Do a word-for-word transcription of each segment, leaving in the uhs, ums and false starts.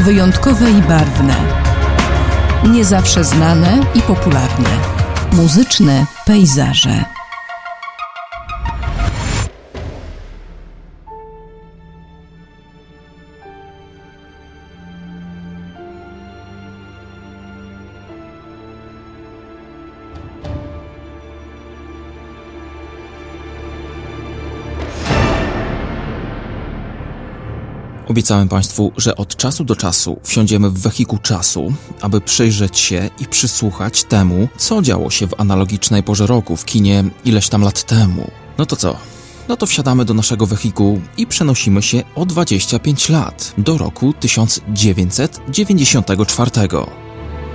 Wyjątkowe i barwne. Nie zawsze znane i popularne. Muzyczne pejzaże. Obiecałem Państwu, że od czasu do czasu wsiądziemy w wehikuł czasu, aby przyjrzeć się i przysłuchać temu, co działo się w analogicznej porze roku w kinie ileś tam lat temu. No to co? No to wsiadamy do naszego wehikułu i przenosimy się o dwadzieścia pięć lat, do roku tysiąc dziewięćset dziewięćdziesiątego czwartego.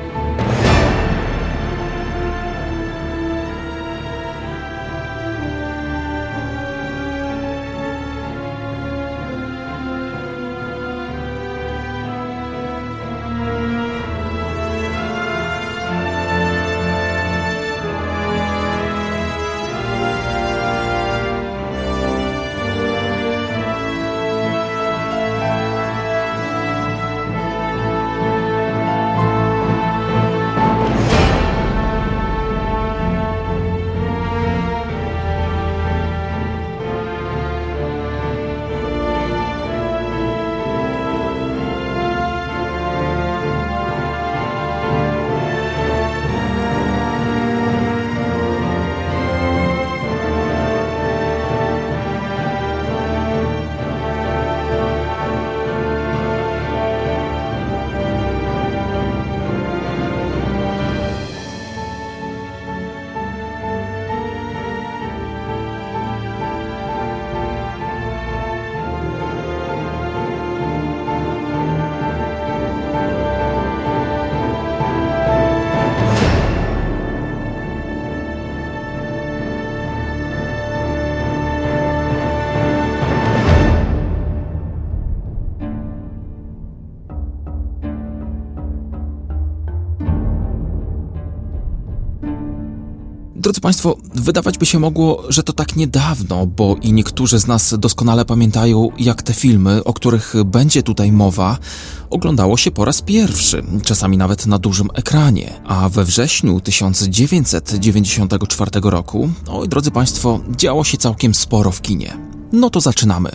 Drodzy Państwo, wydawać by się mogło, że to tak niedawno, bo i niektórzy z nas doskonale pamiętają, jak te filmy, o których będzie tutaj mowa, oglądało się po raz pierwszy, czasami nawet na dużym ekranie. A we wrześniu tysiąc dziewięćset dziewięćdziesiątego czwartego roku, oj drodzy Państwo, działo się całkiem sporo w kinie. No to zaczynamy.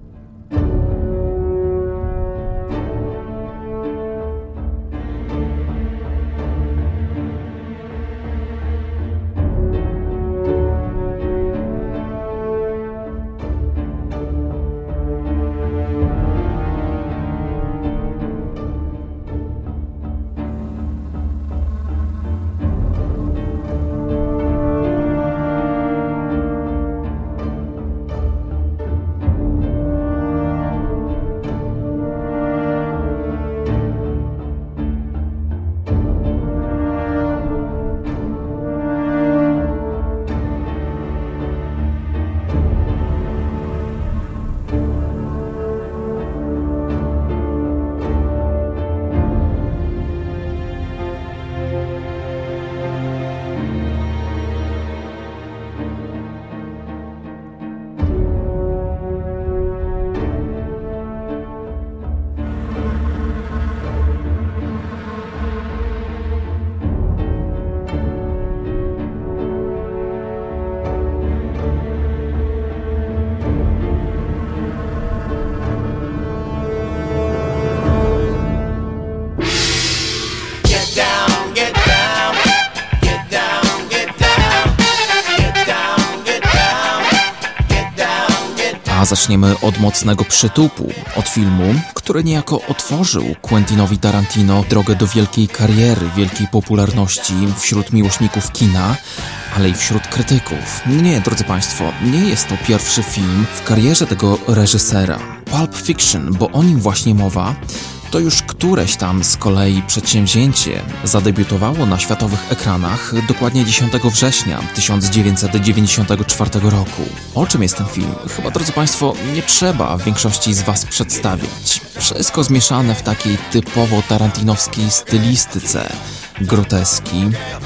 A zaczniemy od mocnego przytupu, od filmu, który niejako otworzył Quentinowi Tarantino drogę do wielkiej kariery, wielkiej popularności wśród miłośników kina, ale i wśród krytyków. Nie, drodzy Państwo, nie jest to pierwszy film w karierze tego reżysera. Pulp Fiction, bo o nim właśnie mowa, to już któreś tam z kolei przedsięwzięcie zadebiutowało na światowych ekranach dokładnie dziesiątego września tysiąc dziewięćset dziewięćdziesiątego czwartego roku. O czym jest ten film? Chyba, drodzy Państwo, nie trzeba większości z Was przedstawiać. Wszystko zmieszane w takiej typowo tarantinowskiej stylistyce. Groteski,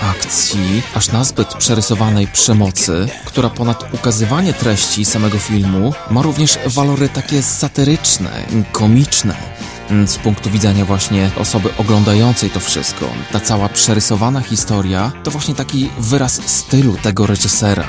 akcji, aż nazbyt przerysowanej przemocy, która ponad ukazywanie treści samego filmu ma również walory takie satyryczne, komiczne. z punktu widzenia właśnie osoby oglądającej to wszystko. Ta cała przerysowana historia to właśnie taki wyraz stylu tego reżysera.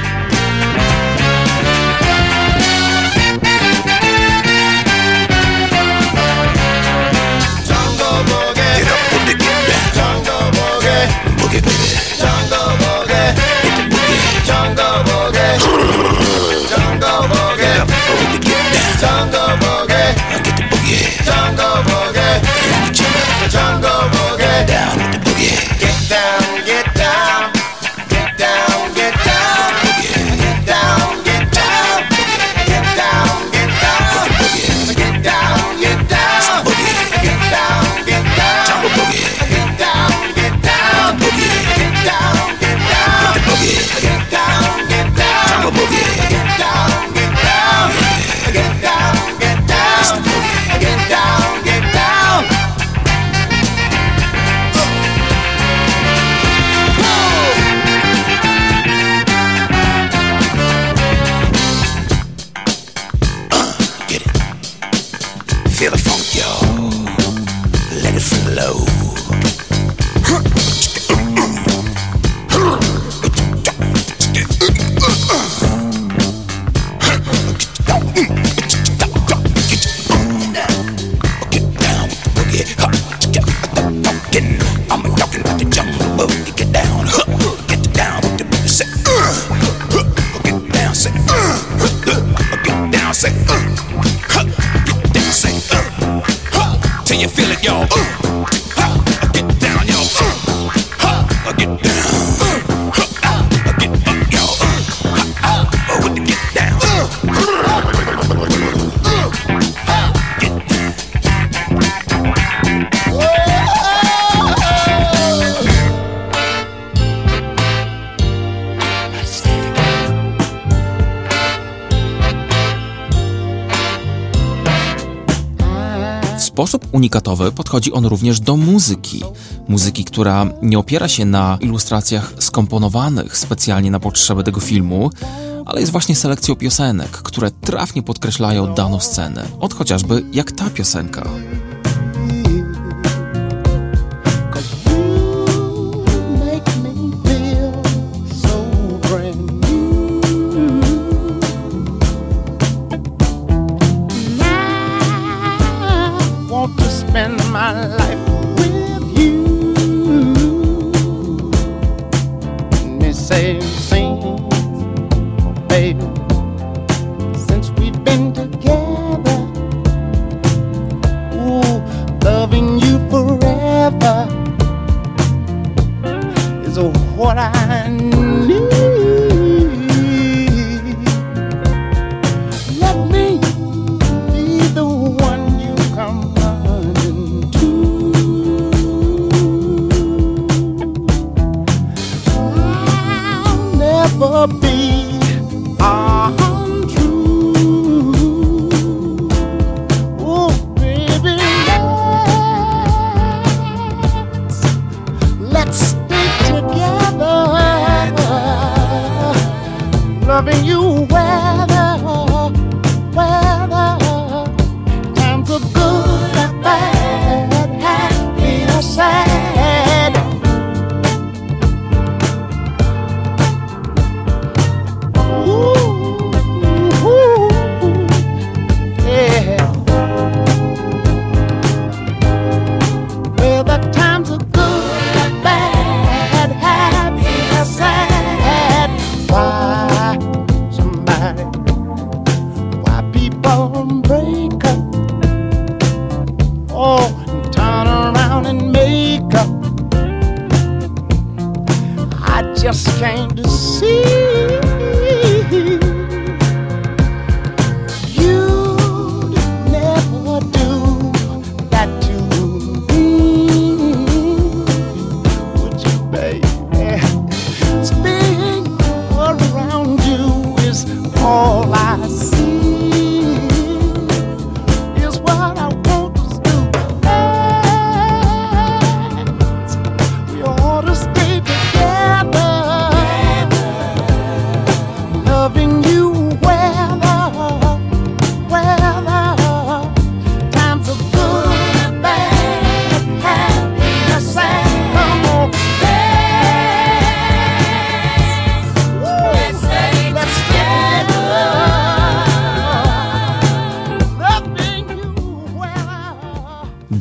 W sposób unikatowy podchodzi on również do muzyki. Muzyki, która nie opiera się na ilustracjach skomponowanych specjalnie na potrzeby tego filmu, ale jest właśnie selekcją piosenek, które trafnie podkreślają daną scenę. Od chociażby jak ta piosenka.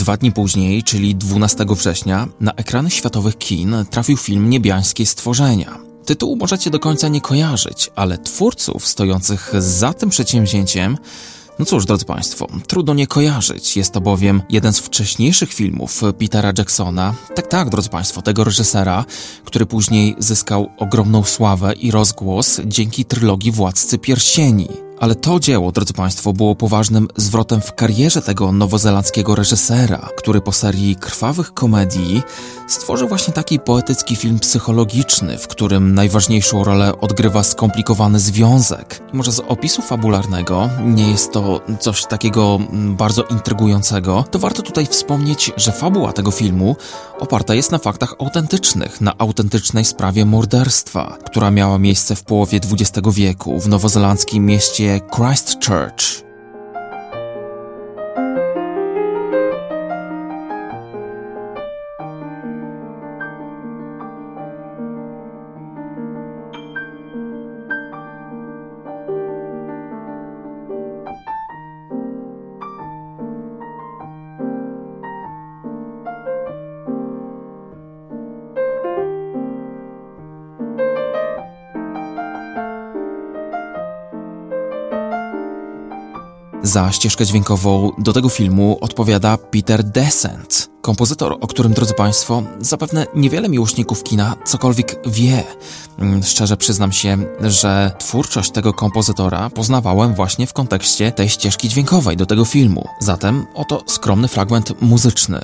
Dwa dni później, czyli dwunastego września, na ekrany światowych kin trafił film Niebiańskie stworzenia. Tytułu możecie do końca nie kojarzyć, ale twórców stojących za tym przedsięwzięciem, no cóż, drodzy Państwo, trudno nie kojarzyć. Jest to bowiem jeden z wcześniejszych filmów Petera Jacksona. Tak, tak, drodzy Państwo, tego reżysera, który później zyskał ogromną sławę i rozgłos dzięki trylogii Władcy Pierścieni. Ale to dzieło, drodzy Państwo, było poważnym zwrotem w karierze tego nowozelandzkiego reżysera, który po serii krwawych komedii stworzył właśnie taki poetycki film psychologiczny, w którym najważniejszą rolę odgrywa skomplikowany związek. I może z opisu fabularnego nie jest to coś takiego bardzo intrygującego, to warto tutaj wspomnieć, że fabuła tego filmu oparta jest na faktach autentycznych, na autentycznej sprawie morderstwa, która miała miejsce w połowie dwudziestego wieku w nowozelandzkim mieście Christchurch. Za ścieżkę dźwiękową do tego filmu odpowiada Peter Descent, kompozytor, o którym, drodzy Państwo, zapewne niewiele miłośników kina cokolwiek wie. Szczerze przyznam się, że twórczość tego kompozytora poznawałem właśnie w kontekście tej ścieżki dźwiękowej do tego filmu. Zatem oto skromny fragment muzyczny.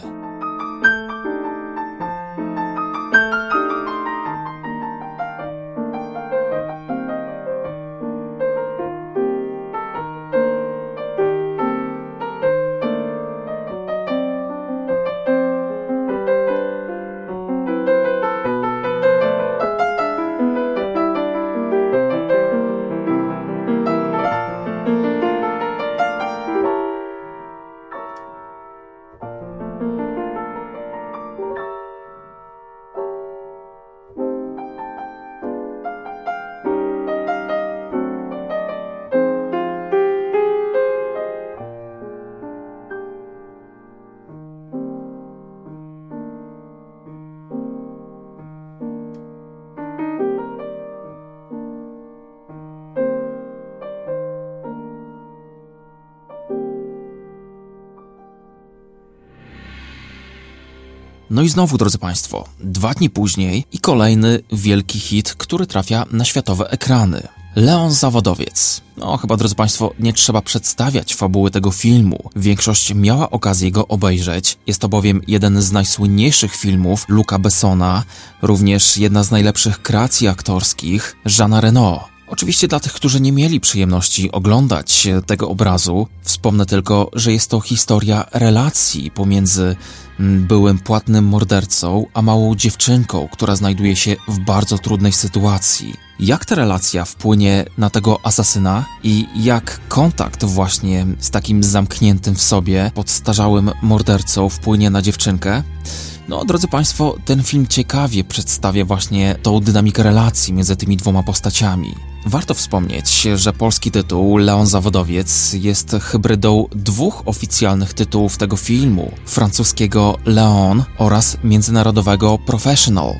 No i znowu, drodzy Państwo, dwa dni później i kolejny wielki hit, który trafia na światowe ekrany. Leon Zawodowiec. No chyba, drodzy Państwo, nie trzeba przedstawiać fabuły tego filmu. Większość miała okazję go obejrzeć. Jest to bowiem jeden z najsłynniejszych filmów Luca Bessona, również jedna z najlepszych kreacji aktorskich Jeana Reno. Oczywiście dla tych, którzy nie mieli przyjemności oglądać tego obrazu, wspomnę tylko, że jest to historia relacji pomiędzy byłym płatnym mordercą a małą dziewczynką, która znajduje się w bardzo trudnej sytuacji. Jak ta relacja wpłynie na tego asasyna i jak kontakt właśnie z takim zamkniętym w sobie, podstarzałym mordercą wpłynie na dziewczynkę? No, drodzy Państwo, ten film ciekawie przedstawia właśnie tą dynamikę relacji między tymi dwoma postaciami. Warto wspomnieć, że polski tytuł Leon Zawodowiec jest hybrydą dwóch oficjalnych tytułów tego filmu, francuskiego Leon oraz międzynarodowego Professional.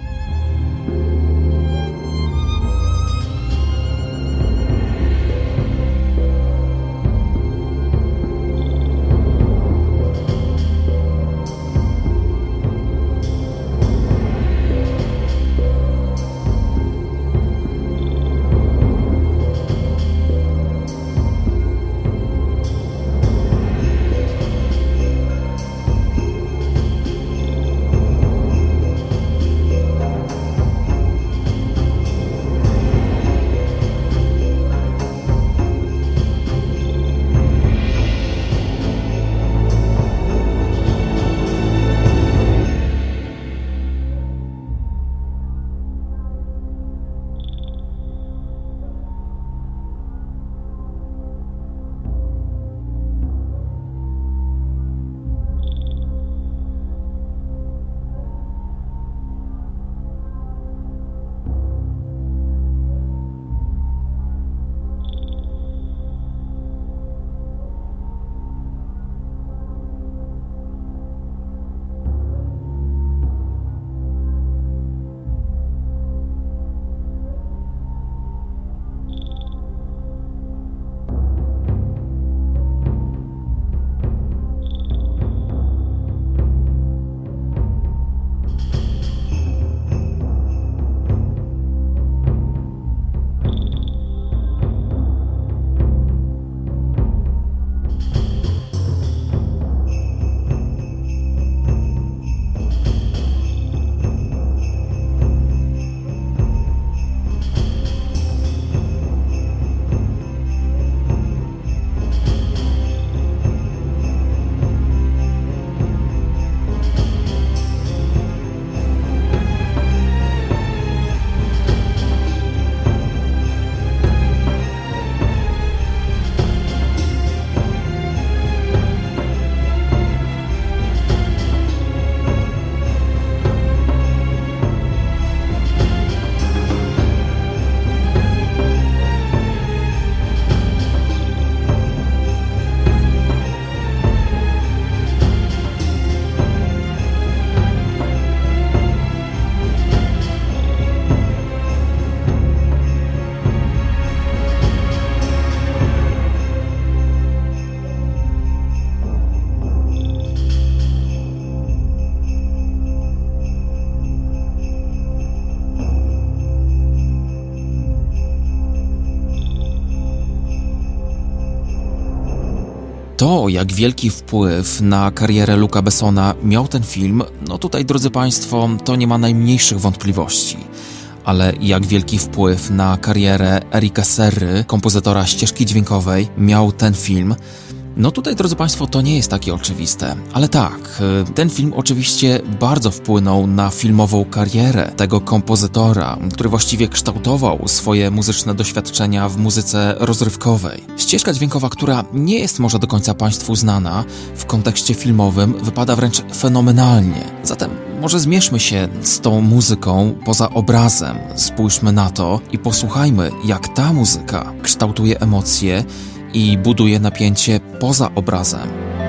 To, jak wielki wpływ na karierę Luca Bessona miał ten film, no tutaj, drodzy Państwo, to nie ma najmniejszych wątpliwości. Ale jak wielki wpływ na karierę Erica Serry, kompozytora ścieżki dźwiękowej, miał ten film, no tutaj, drodzy Państwo, to nie jest takie oczywiste. Ale tak, ten film oczywiście bardzo wpłynął na filmową karierę tego kompozytora, który właściwie kształtował swoje muzyczne doświadczenia w muzyce rozrywkowej. Ścieżka dźwiękowa, która nie jest może do końca Państwu znana, w kontekście filmowym wypada wręcz fenomenalnie. Zatem może zmierzmy się z tą muzyką poza obrazem, spójrzmy na to i posłuchajmy, jak ta muzyka kształtuje emocje i buduje napięcie poza obrazem.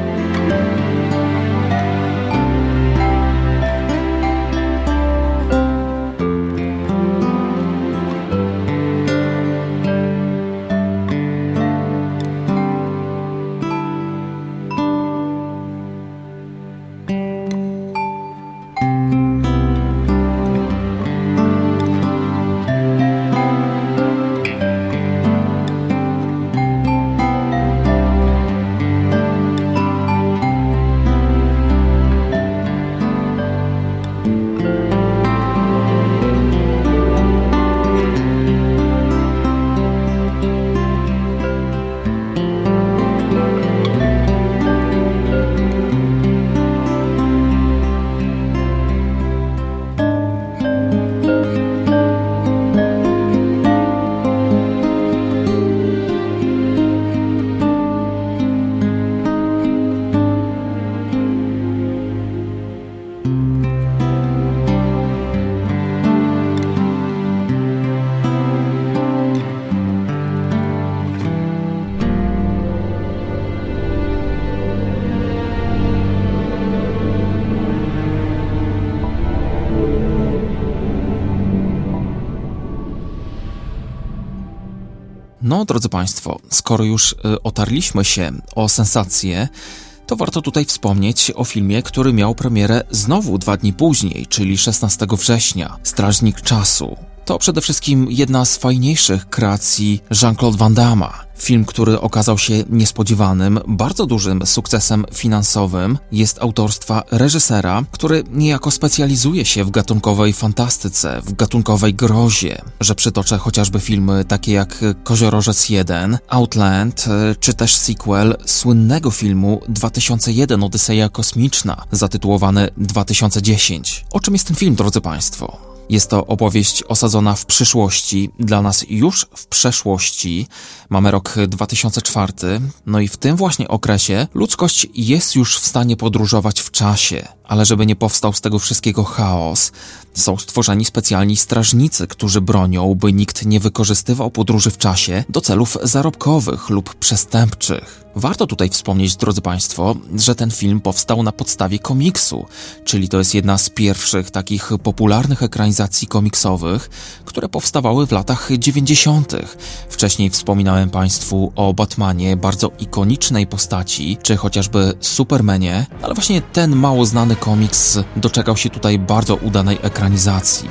No, drodzy Państwo, skoro już y, otarliśmy się o sensację, to warto tutaj wspomnieć o filmie, który miał premierę znowu dwa dni później, czyli szesnastego września, Strażnik Czasu. To przede wszystkim jedna z fajniejszych kreacji Jean-Claude Van Damme. Film, który okazał się niespodziewanym, bardzo dużym sukcesem finansowym, jest autorstwa reżysera, który niejako specjalizuje się w gatunkowej fantastyce, w gatunkowej grozie, że przytoczę chociażby filmy takie jak Koziorożec jeden, Outland, czy też sequel słynnego filmu dwa tysiące jeden Odyseja Kosmiczna, zatytułowany dwa tysiące dziesięć. O czym jest ten film, drodzy Państwo? Jest to opowieść osadzona w przyszłości, dla nas już w przeszłości. Mamy rok dwa tysiące czwarty, no i w tym właśnie okresie ludzkość jest już w stanie podróżować w czasie, ale żeby nie powstał z tego wszystkiego chaos, są stworzeni specjalni strażnicy, którzy bronią, by nikt nie wykorzystywał podróży w czasie do celów zarobkowych lub przestępczych. Warto tutaj wspomnieć, drodzy Państwo, że ten film powstał na podstawie komiksu, czyli to jest jedna z pierwszych takich popularnych ekranizacji komiksowych, które powstawały w latach dziewięćdziesiątych. Wcześniej wspominałem Państwu o Batmanie, bardzo ikonicznej postaci, czy chociażby Supermanie, ale właśnie ten mało znany komiks doczekał się tutaj bardzo udanej ekranizacji.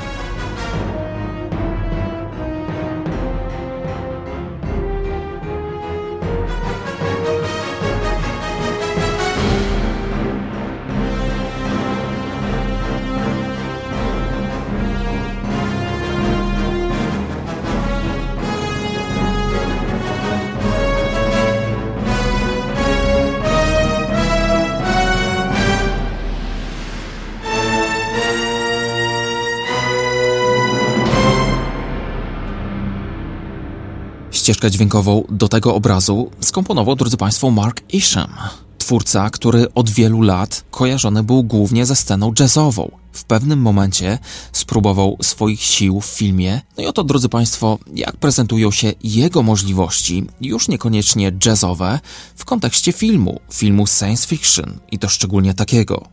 Ścieżkę dźwiękową do tego obrazu skomponował, drodzy Państwo, Mark Isham, twórca, który od wielu lat kojarzony był głównie ze sceną jazzową. W pewnym momencie spróbował swoich sił w filmie. No i oto, drodzy Państwo, jak prezentują się jego możliwości, już niekoniecznie jazzowe, w kontekście filmu, filmu science fiction i to szczególnie takiego.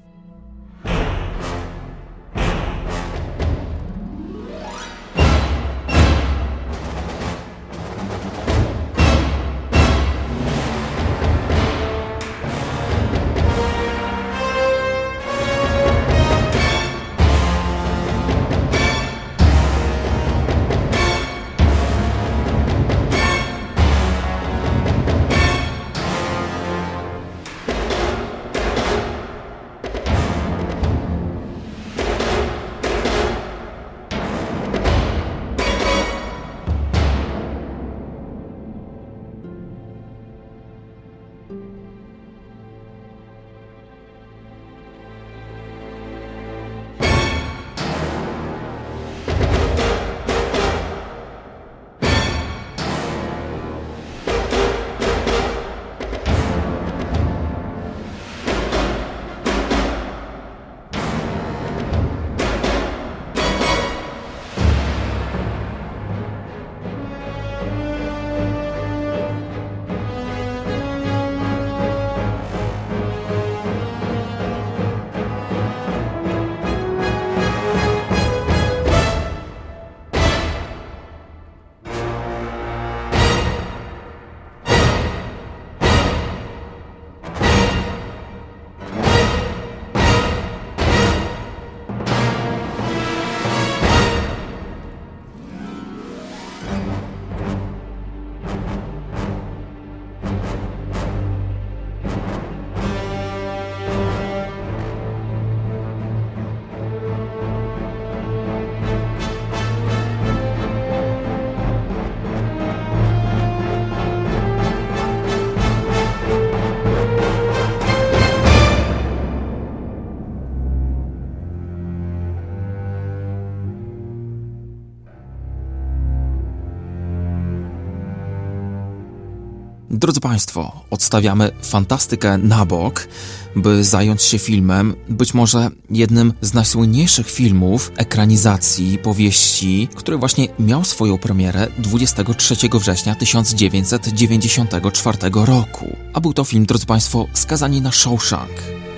Drodzy Państwo, odstawiamy fantastykę na bok, by zająć się filmem, być może jednym z najsłynniejszych filmów ekranizacji powieści, który właśnie miał swoją premierę dwudziestego trzeciego września tysiąc dziewięćset dziewięćdziesiątego czwartego roku. A był to film, drodzy Państwo, Skazani na Shawshank.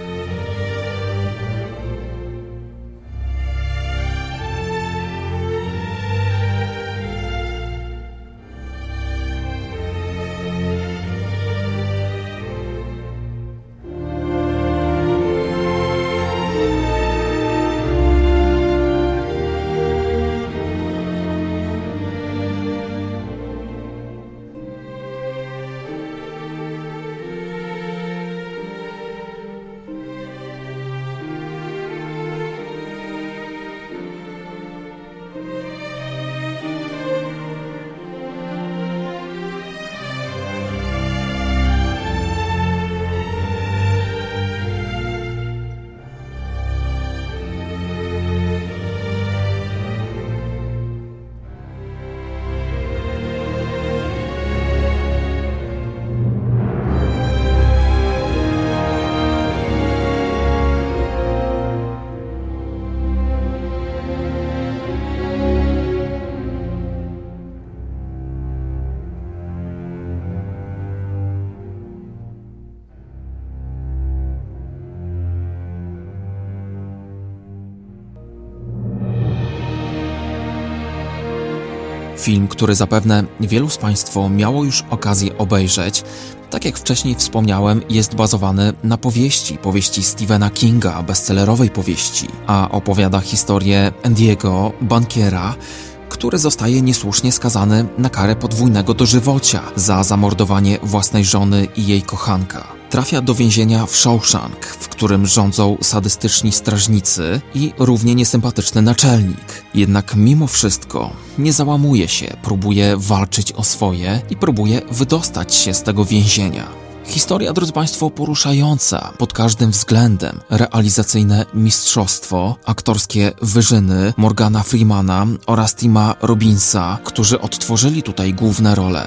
Film, który zapewne wielu z Państwa miało już okazję obejrzeć, tak jak wcześniej wspomniałem, jest bazowany na powieści, powieści Stephena Kinga, bestsellerowej powieści, a opowiada historię Andiego, bankiera, który zostaje niesłusznie skazany na karę podwójnego dożywocia za zamordowanie własnej żony i jej kochanka. Trafia do więzienia w Shawshank, w którym rządzą sadystyczni strażnicy i równie niesympatyczny naczelnik. Jednak mimo wszystko nie załamuje się, próbuje walczyć o swoje i próbuje wydostać się z tego więzienia. Historia, drodzy Państwo, poruszająca pod każdym względem. Realizacyjne mistrzostwo, aktorskie wyżyny Morgana Freemana oraz Tima Robbinsa, którzy odtworzyli tutaj główne role.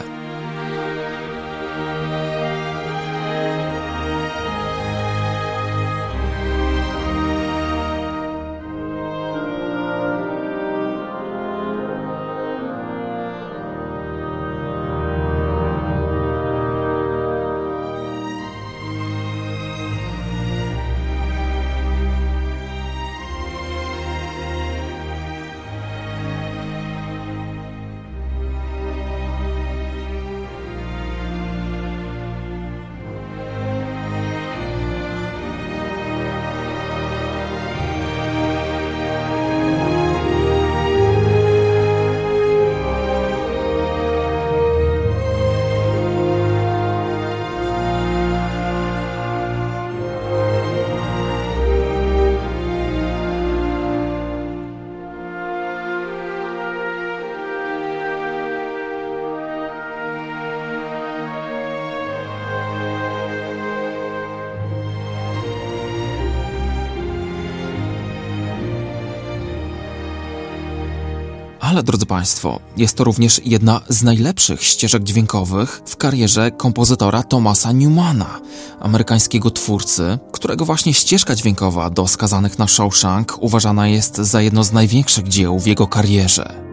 Ale, drodzy Państwo, jest to również jedna z najlepszych ścieżek dźwiękowych w karierze kompozytora Thomasa Newmana, amerykańskiego twórcy, którego właśnie ścieżka dźwiękowa do Skazanych na Shawshank uważana jest za jedno z największych dzieł w jego karierze.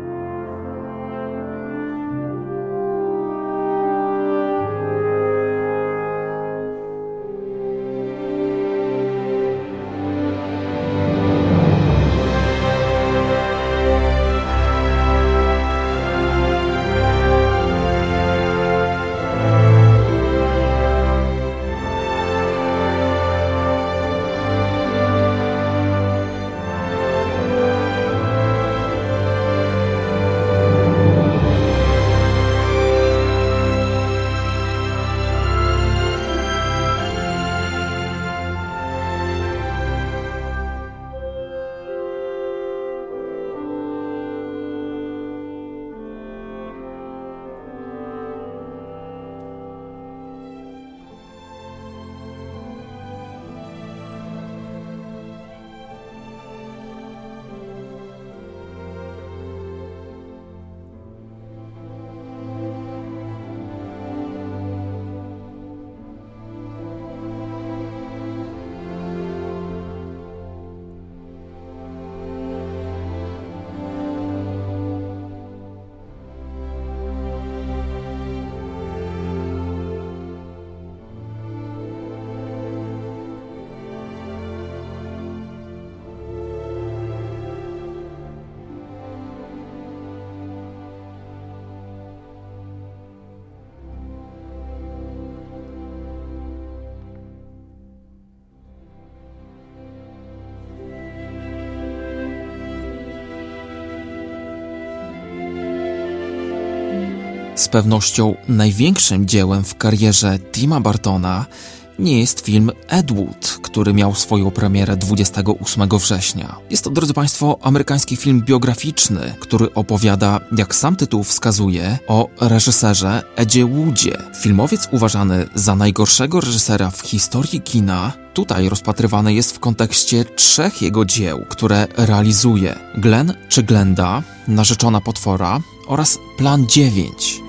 z pewnością największym dziełem w karierze Tima Burtona nie jest film Ed Wood, który miał swoją premierę dwudziestego ósmego września. Jest to, drodzy Państwo, amerykański film biograficzny, który opowiada, jak sam tytuł wskazuje, o reżyserze Edzie Woodzie. Filmowiec uważany za najgorszego reżysera w historii kina tutaj rozpatrywany jest w kontekście trzech jego dzieł, które realizuje: Glen czy Glenda, Narzeczona potwora oraz Plan dziewięć.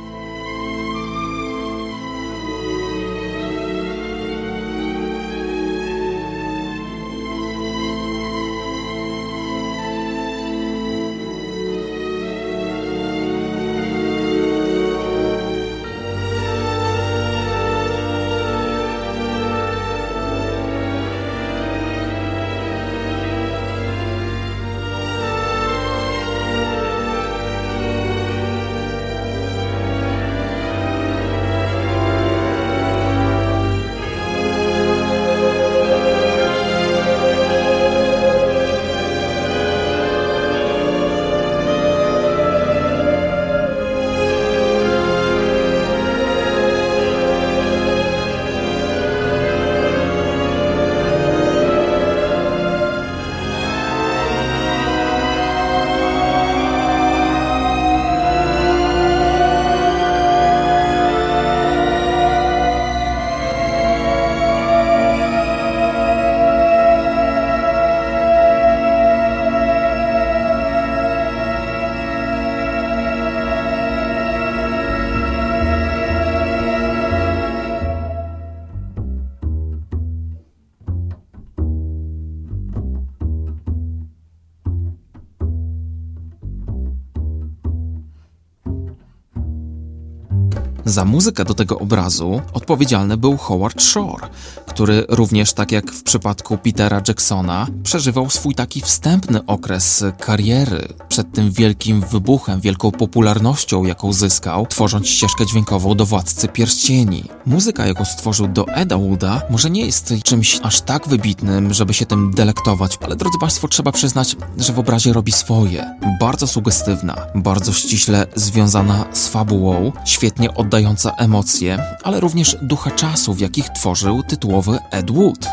Za muzykę do tego obrazu odpowiedzialny był Howard Shore, który również, tak jak w przypadku Petera Jacksona, przeżywał swój taki wstępny okres kariery przed tym wielkim wybuchem, wielką popularnością, jaką zyskał, tworząc ścieżkę dźwiękową do Władcy Pierścieni. Muzyka, jaką stworzył do Eda Wooda, może nie jest czymś aż tak wybitnym, żeby się tym delektować, ale drodzy Państwo, trzeba przyznać, że w obrazie robi swoje. Bardzo sugestywna, bardzo ściśle związana z fabułą, świetnie oddająca emocje, ale również ducha czasu, w jakich tworzył tytułowy Ed Wood.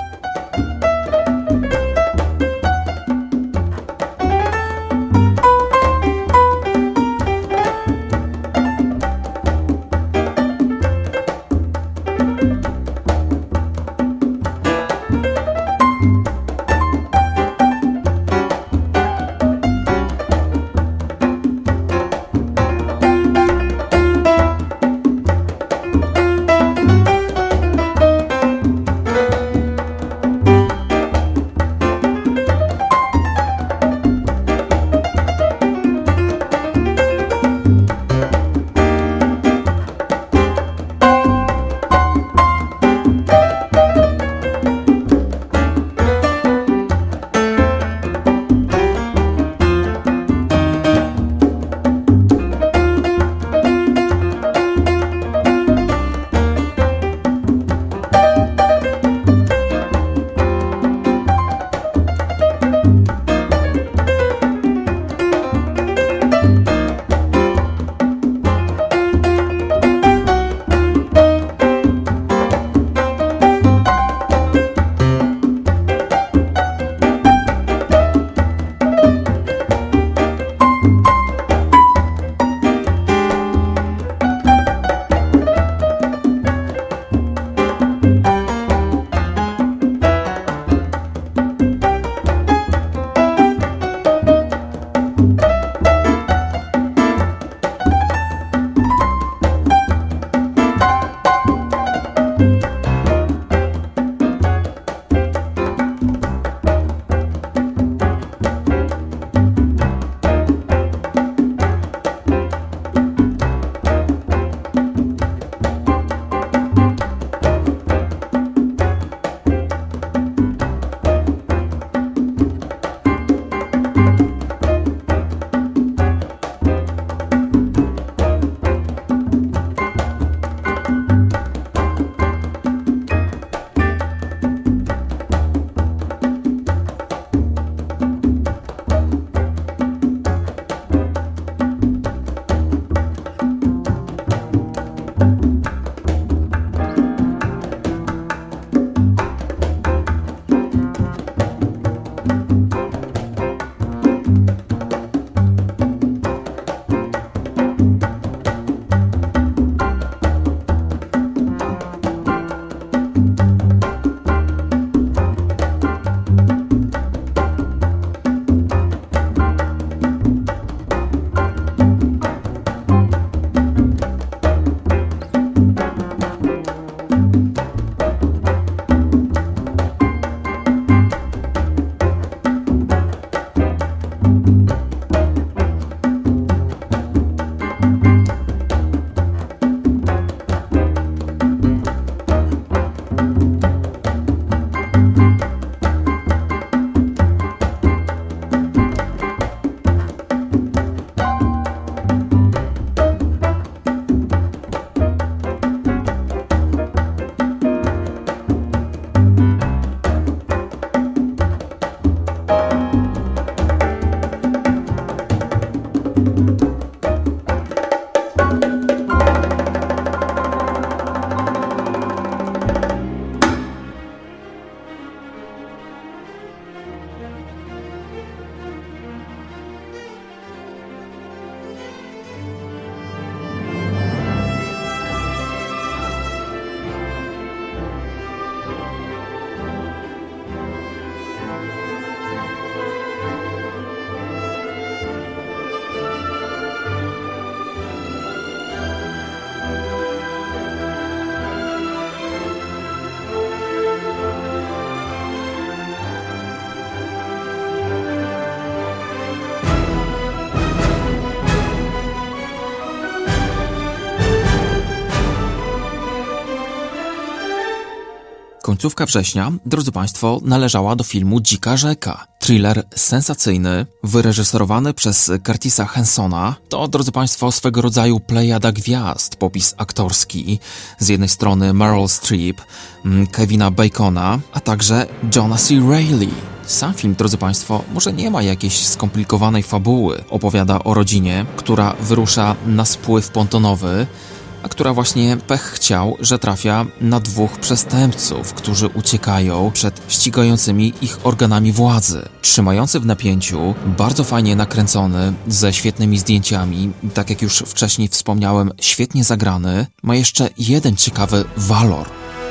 końcówkę września, drodzy Państwo, należała do filmu Dzika Rzeka. Thriller sensacyjny, wyreżyserowany przez Curtisa Hansona. To, drodzy Państwo, swego rodzaju plejada gwiazd, popis aktorski. Z jednej strony Meryl Streep, Kevina Bacona, a także Johna C. Reilly. Sam film, drodzy Państwo, może nie ma jakiejś skomplikowanej fabuły. Opowiada o rodzinie, która wyrusza na spływ pontonowy, a która właśnie pech chciał, że trafia na dwóch przestępców, którzy uciekają przed ścigającymi ich organami władzy. Trzymający w napięciu, bardzo fajnie nakręcony, ze świetnymi zdjęciami, tak jak już wcześniej wspomniałem, świetnie zagrany, ma jeszcze jeden ciekawy walor.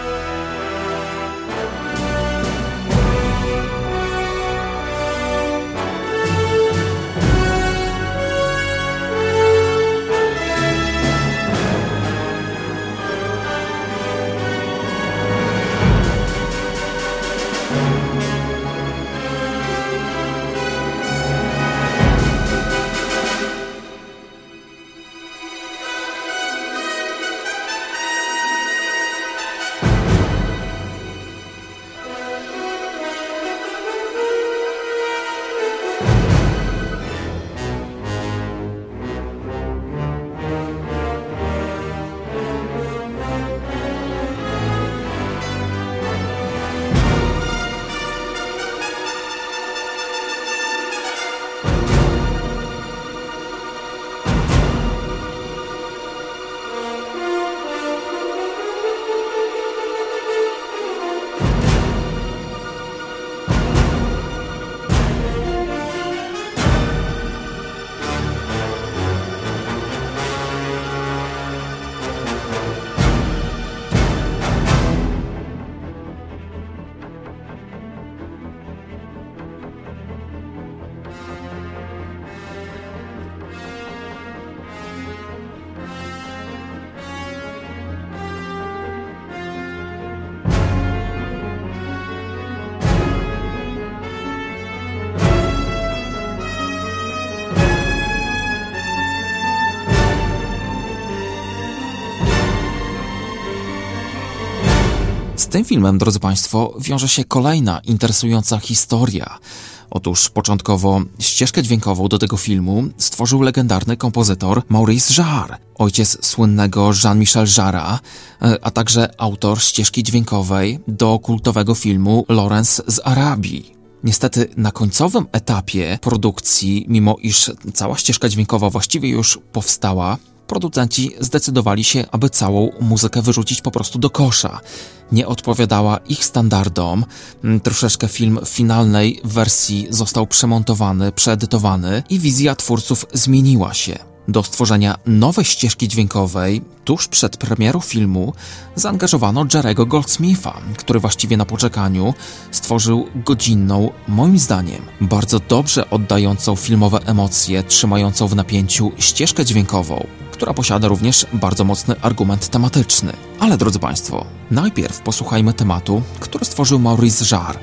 Z tym filmem, drodzy Państwo, wiąże się kolejna interesująca historia. Otóż początkowo ścieżkę dźwiękową do tego filmu stworzył legendarny kompozytor Maurice Jarre, ojciec słynnego Jean-Michel Jarre'a, a także autor ścieżki dźwiękowej do kultowego filmu Lawrence z Arabii. Niestety na końcowym etapie produkcji, mimo iż cała ścieżka dźwiękowa właściwie już powstała, producenci zdecydowali się, aby całą muzykę wyrzucić po prostu do kosza. Nie odpowiadała ich standardom. Troszeczkę film w finalnej wersji został przemontowany, przeedytowany i wizja twórców zmieniła się. Do stworzenia nowej ścieżki dźwiękowej tuż przed premierą filmu zaangażowano Jerry'ego Goldsmitha, który właściwie na poczekaniu stworzył godzinną, moim zdaniem, bardzo dobrze oddającą filmowe emocje, trzymającą w napięciu ścieżkę dźwiękową, która posiada również bardzo mocny argument tematyczny. Ale drodzy Państwo, najpierw posłuchajmy tematu, który stworzył Maurice Jarre.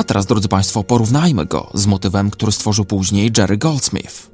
teraz, drodzy Państwo, porównajmy go z motywem, który stworzył później Jerry Goldsmith.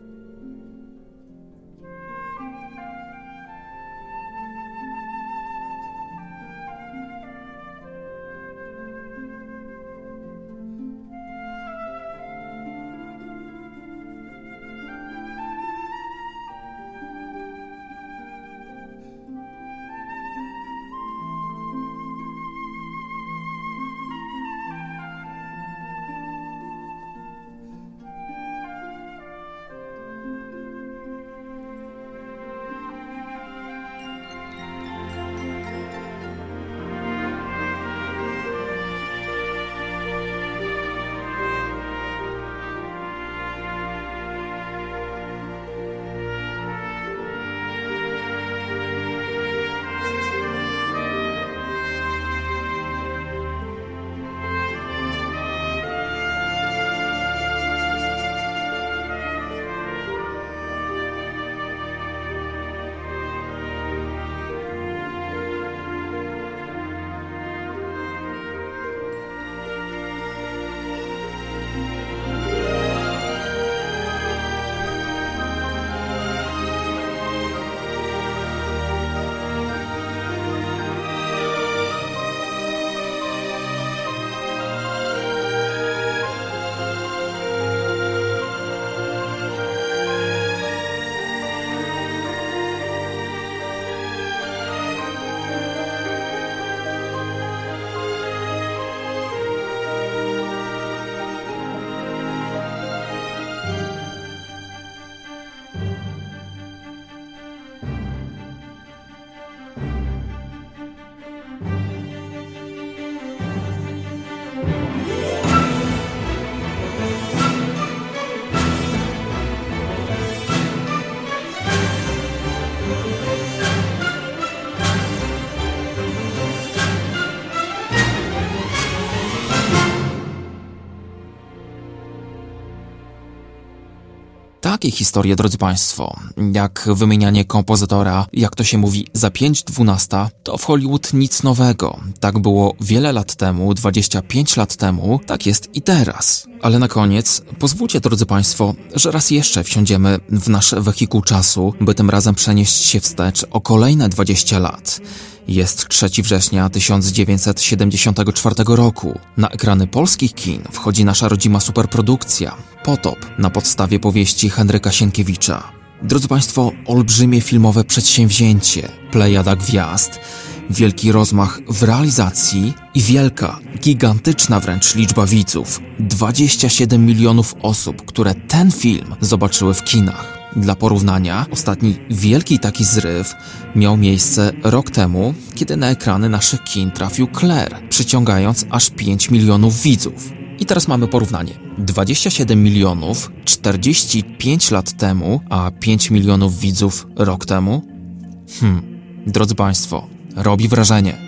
Takie historie, drodzy Państwo, jak wymienianie kompozytora, jak to się mówi, za pięć dwunasta, to w Hollywood nic nowego. Tak było wiele lat temu, dwadzieścia pięć lat temu, tak jest i teraz. Ale na koniec pozwólcie, drodzy Państwo, że raz jeszcze wsiądziemy w nasz wehikuł czasu, by tym razem przenieść się wstecz o kolejne dwadzieścia lat. Jest trzeciego września tysiąc dziewięćset siedemdziesiątego czwartego roku. Na ekrany polskich kin wchodzi nasza rodzima superprodukcja Potop na podstawie powieści Henryka Sienkiewicza. Drodzy Państwo, olbrzymie filmowe przedsięwzięcie, plejada gwiazd, wielki rozmach w realizacji i wielka, gigantyczna wręcz liczba widzów. dwadzieścia siedem milionów osób, które ten film zobaczyły w kinach. Dla porównania, ostatni wielki taki zryw miał miejsce rok temu, kiedy na ekrany naszych kin trafił Claire, przyciągając aż pięć milionów widzów. I teraz mamy porównanie. dwadzieścia siedem milionów czterdzieści pięć lat temu, a pięć milionów widzów rok temu? Hmm, drodzy Państwo, robi wrażenie.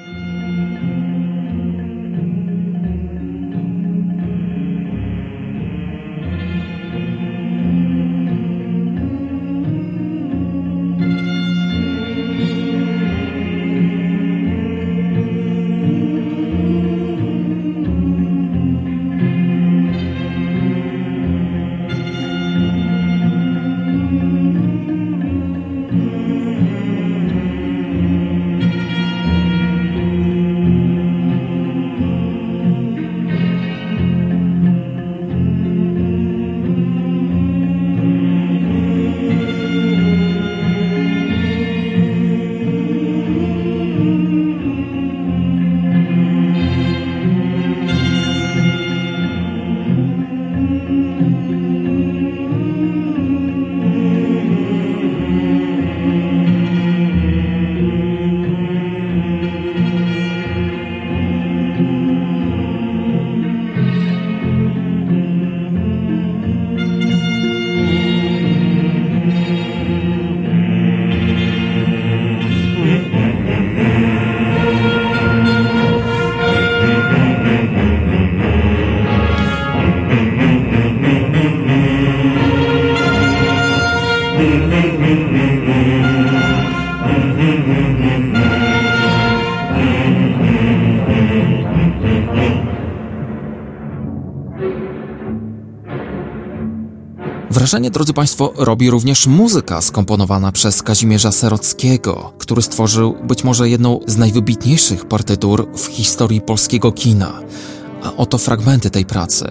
Wrażenie, drodzy Państwo, robi również muzyka skomponowana przez Kazimierza Serockiego, który stworzył być może jedną z najwybitniejszych partytur w historii polskiego kina. A oto fragmenty tej pracy.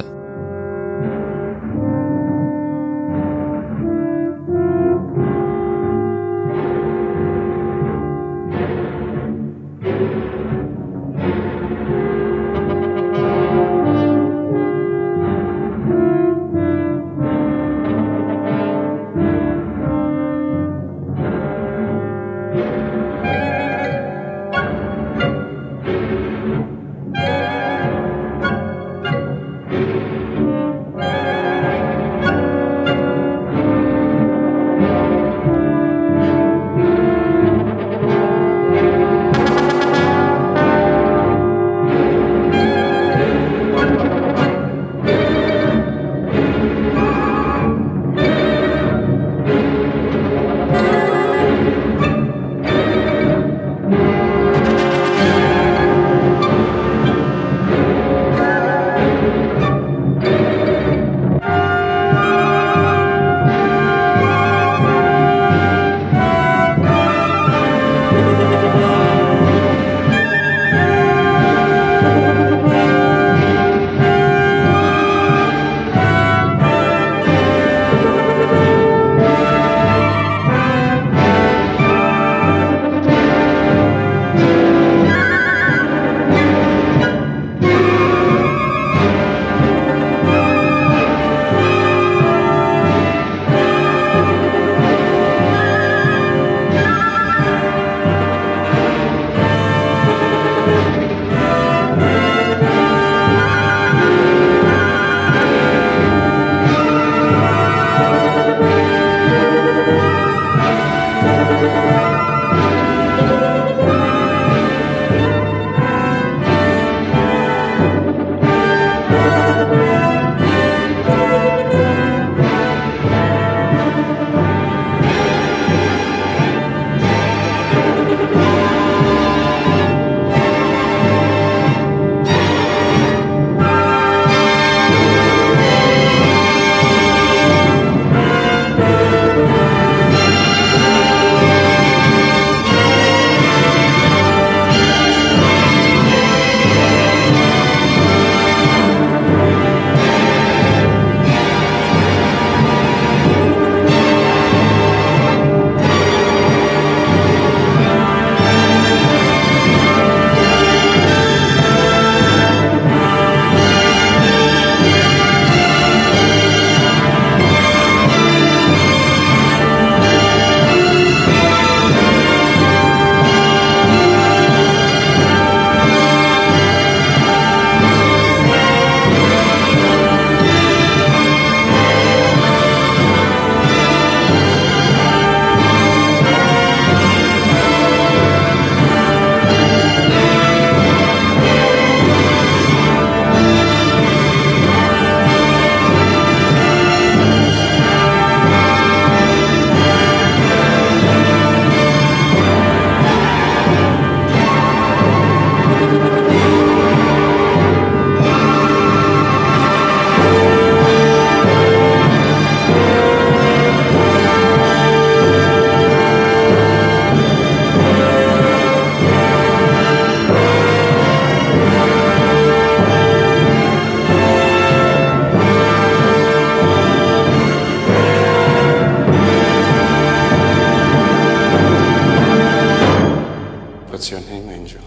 What's your name, Angel?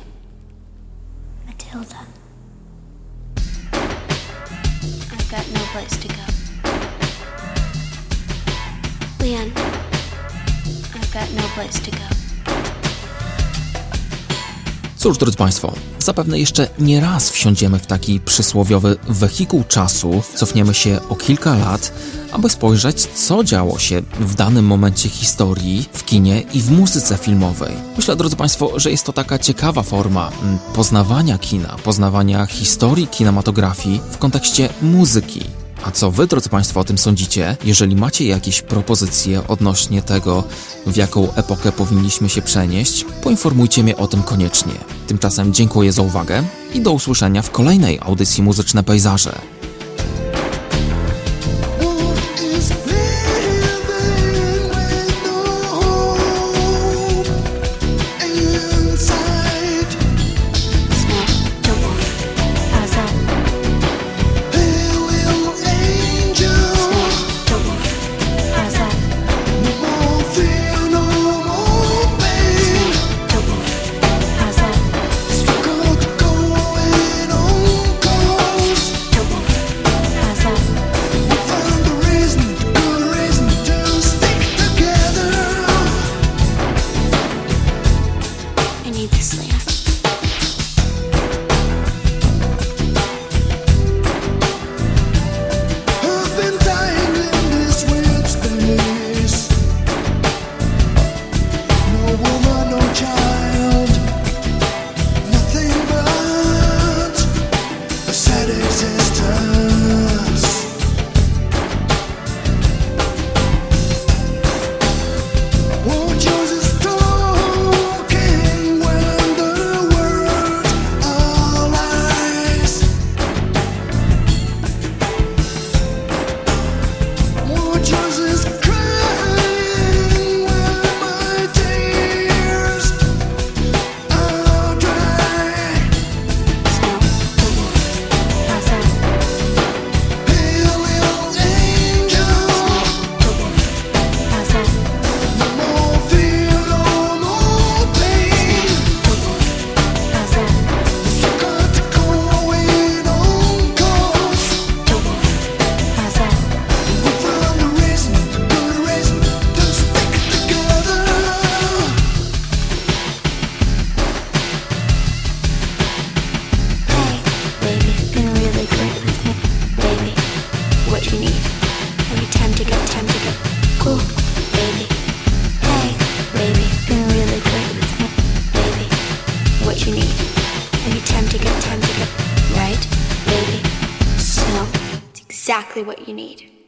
Matilda. I've got no place to go. Leon, I've got no place to go. Cóż, drodzy Państwo, zapewne jeszcze nie raz wsiądziemy w taki przysłowiowy wehikuł czasu, cofniemy się o kilka lat, aby spojrzeć, co działo się w danym momencie historii, w kinie i w muzyce filmowej. Myślę, drodzy Państwo, że jest to taka ciekawa forma poznawania kina, poznawania historii kinematografii w kontekście muzyki. A co Wy, drodzy Państwo, o tym sądzicie? Jeżeli macie jakieś propozycje odnośnie tego, w jaką epokę powinniśmy się przenieść, poinformujcie mnie o tym koniecznie. Tymczasem dziękuję za uwagę i do usłyszenia w kolejnej audycji Muzyczne Pejzaże. What is what you need. Every time to get, time to get cool, baby. Hey, baby, been really great with me, baby. What you need. Every time to get, time to get right, baby. So, it's exactly what you need.